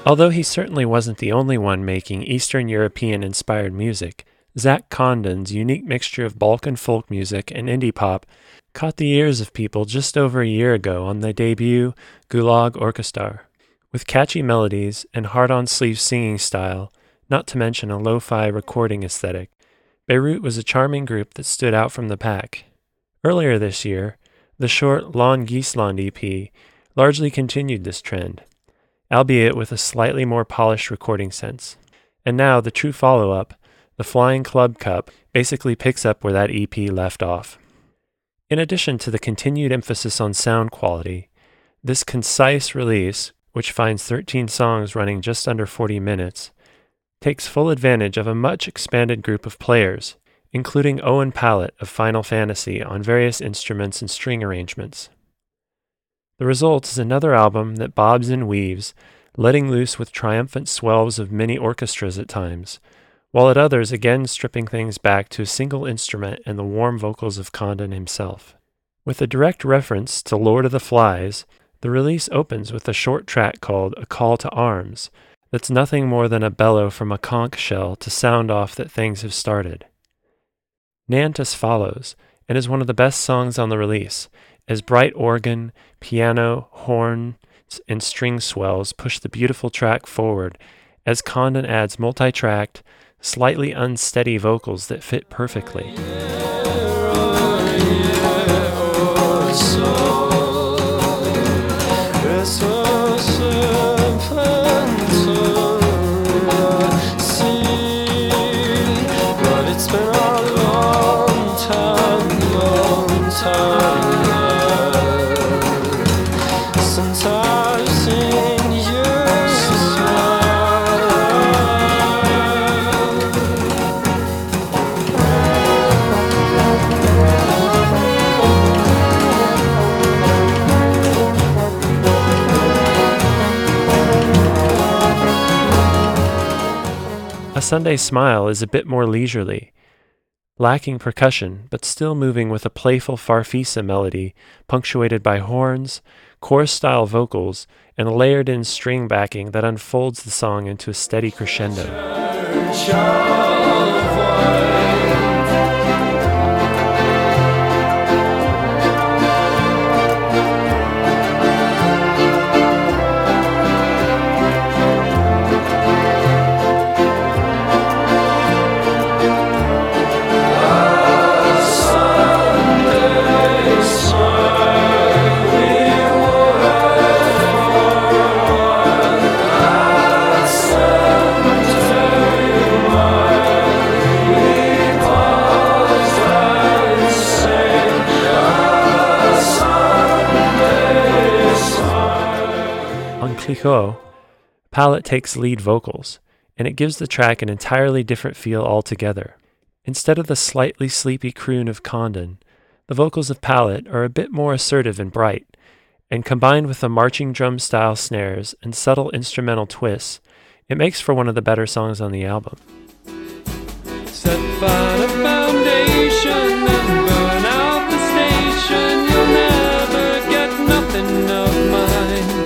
Although he certainly wasn't the only one making Eastern European-inspired music, Zach Condon's unique mixture of Balkan folk music and indie pop caught the ears of people just over a year ago on the debut Gulag Orchestra. With catchy melodies and hard-on-sleeve singing style, not to mention a lo-fi recording aesthetic, Beirut was a charming group that stood out from the pack. Earlier this year, the short Lon Giesland EP largely continued this trend, albeit with a slightly more polished recording sense. And now the true follow-up, the Flying Club Cup, basically picks up where that EP left off. In addition to the continued emphasis on sound quality, this concise release, which finds 13 songs running just under 40 minutes, takes full advantage of a much expanded group of players, including Owen Pallett of Final Fantasy on various instruments and string arrangements. The result is another album that bobs and weaves, letting loose with triumphant swells of many orchestras at times, while at others again stripping things back to a single instrument and the warm vocals of Condon himself. With a direct reference to Lord of the Flies, the release opens with a short track called A Call to Arms that's nothing more than a bellow from a conch shell to sound off that things have started. Nantus follows, and is one of the best songs on the release, as bright organ, piano, horns, and string swells push the beautiful track forward, as Condon adds multi-tracked, slightly unsteady vocals that fit perfectly. A Sunday Smile is a bit more leisurely, lacking percussion, but still moving with a playful Farfisa melody, punctuated by horns, chorus-style vocals, and a layered-in string backing that unfolds the song into a steady crescendo. Clicquot, Pallett takes lead vocals, and it gives the track an entirely different feel altogether. Instead of the slightly sleepy croon of Condon, the vocals of Pallett are a bit more assertive and bright, and combined with the marching drum-style snares and subtle instrumental twists, it makes for one of the better songs on the album. Set by the foundation and burn out the station, you'll never get nothing of mine.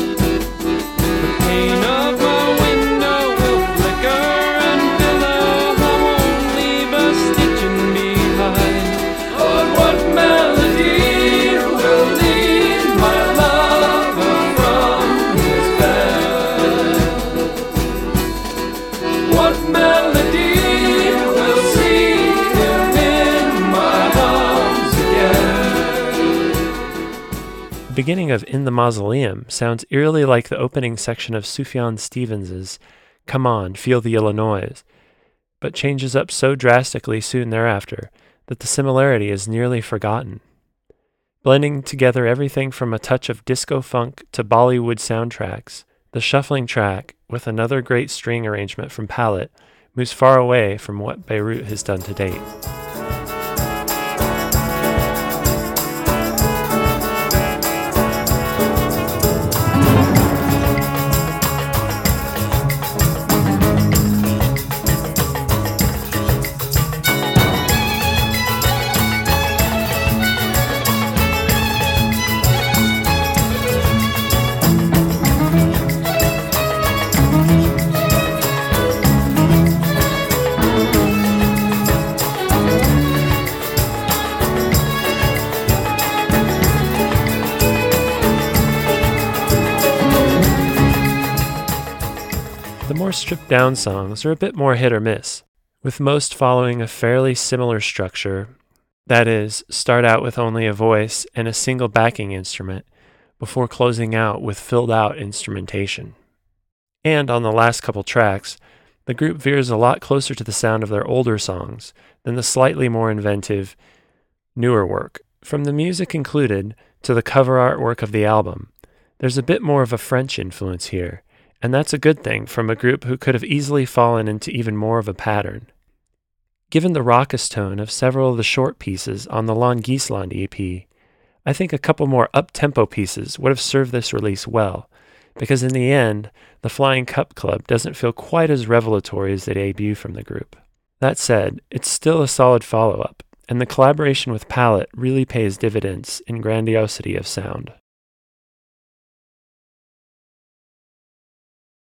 The beginning of In the Mausoleum sounds eerily like the opening section of Sufjan Stevens's Come On, Feel the Illinois, but changes up so drastically soon thereafter that the similarity is nearly forgotten. Blending together everything from a touch of disco funk to Bollywood soundtracks, the shuffling track, with another great string arrangement from Pallett, moves far away from what Beirut has done to date. more stripped down songs are a bit more hit or miss, with most following a fairly similar structure, that is, start out with only a voice and a single backing instrument, before closing out with filled out instrumentation. And on the last couple tracks, the group veers a lot closer to the sound of their older songs than the slightly more inventive, newer work. From the music included to the cover artwork of the album, there's a bit more of a French influence here, and that's a good thing from a group who could have easily fallen into even more of a pattern. Given the raucous tone of several of the short pieces on the Langeesland EP, I think a couple more up-tempo pieces would have served this release well, because in the end, the Flying Cup Club doesn't feel quite as revelatory as the debut from the group. That said, it's still a solid follow-up, and the collaboration with Palette really pays dividends in grandiosity of sound.